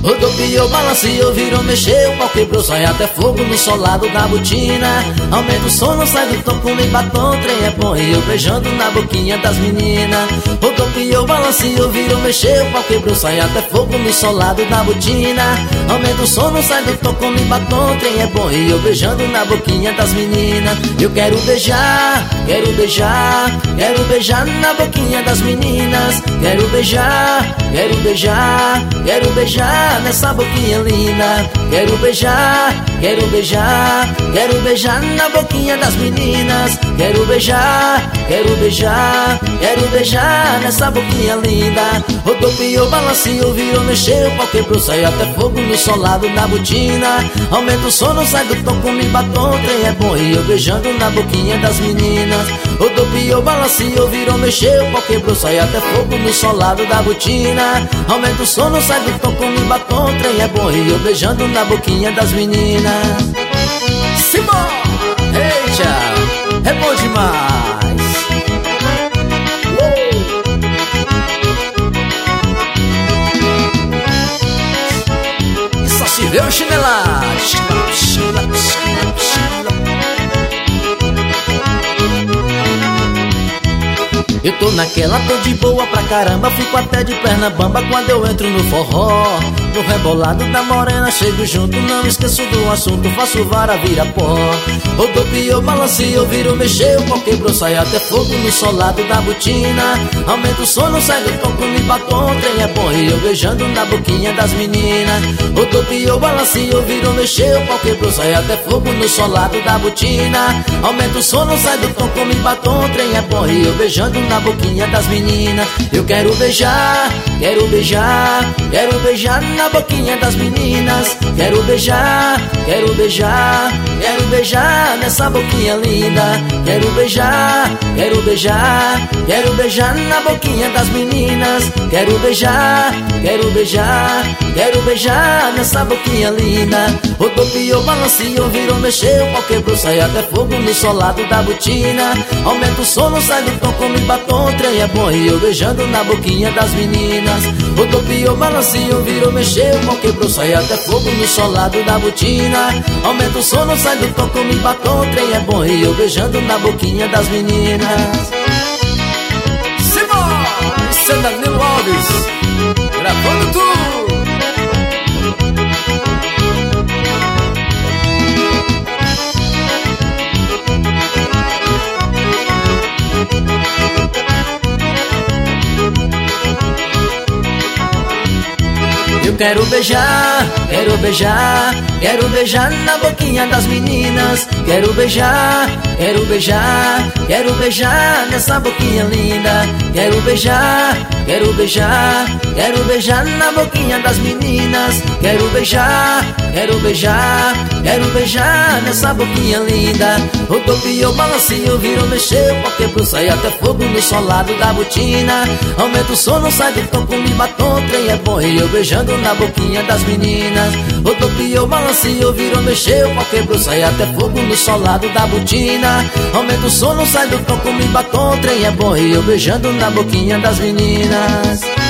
Rodopiou, balanceou, virou, mexeu, o pau quebrou, sai até fogo no solado da botina. Aumenta o som, não sai do tom, come batom, trem é bom e eu beijando na boquinha das meninas. Rodopiou, balanceou, virou, mexeu, o pau quebrou, sai até fogo no solado da botina. Aumenta o som, não sai do tom, come batom, trem é bom e eu beijando na boquinha das meninas. Eu quero beijar, quero beijar, quero beijar na boquinha das meninas. Quero beijar, quero beijar, quero beijar nessa boquinha linda. Quero beijar, quero beijar, quero beijar na boquinha das meninas. Quero beijar, quero beijar, quero beijar nessa boquinha linda. Rodopiou, balanceou, virou, mexeu, o pau quebrou, saiu até fogo no solado da botina. Aumenta o som, não sai do tom, come batom, trem é bom e eu beijando na boquinha das meninas. Rodopiou, balanceou, virou, mexeu, o pau quebrou, saiu até fogo no solado da botina. Aumenta o som, não sai do tom, come batom, trem é bom e eu beijando na boquinha das meninas. Simão! Eita! É bom demais! E só se vê o chinelagem. Eu tô naquela, tô de boa pra caramba, fico até de perna bamba quando eu entro no forró. No rebolado da morena, chego junto, não esqueço do assunto, faço vara, vira pó. Rodopiou, balanceou, virou, mexeu, o pau quebrou, sai até fogo no solado da botina. Aumenta o som, não sai do tom, come batom, trem é bom e eu beijando na boquinha das meninas. Rodopiou, balanceou, virou, mexeu, o pau quebrou, sai até fogo no solado da botina. Aumenta o som, não sai do tom, come batom, trem é bom e eu beijando na boquinha das meninas. Eu quero beijar, quero beijar, quero beijar na boquinha das meninas. Quero beijar, quero beijar, quero beijar nessa boquinha linda. Quero beijar, quero beijar, quero beijar na boquinha das meninas. Quero beijar, quero beijar, quero beijar nessa boquinha linda. Rodopiou, balanceou, virou, mexeu, o pau quebrou, sai até fogo no solado da botina. Aumenta o som, não sai do tom, come batom, trem é bom e eu beijando na boquinha das meninas. Rodopiou, balanceou, virou, mexeu, o pau quebrou, sai até fogo no solado da botina. Aumenta o som, não sai do tom, come batom, trem é bom e eu beijando na boquinha das meninas. Simão! Isso é Danilo Alves, gravando tudo. Eu quero beijar, quero beijar, quero beijar na boquinha das meninas. Quero beijar, quero beijar, quero beijar nessa boquinha linda. Quero beijar, quero beijar, quero beijar na boquinha das meninas. Quero beijar, quero beijar, quero beijar nessa boquinha linda. Rodopiou, balanceou, virou, mexeu, o pau quebrou, sai até fogo no solado da botina. Aumenta o som, não sai do tom, come batom, trem é bom e eu beijando na boquinha das meninas. Rodopiou, balanceou, virou, mexeu, o pau quebrou, sai até fogo no solado da botina. Aumenta o som, não sai do tom, come batom, trem é bom e eu beijando na boquinha das meninas.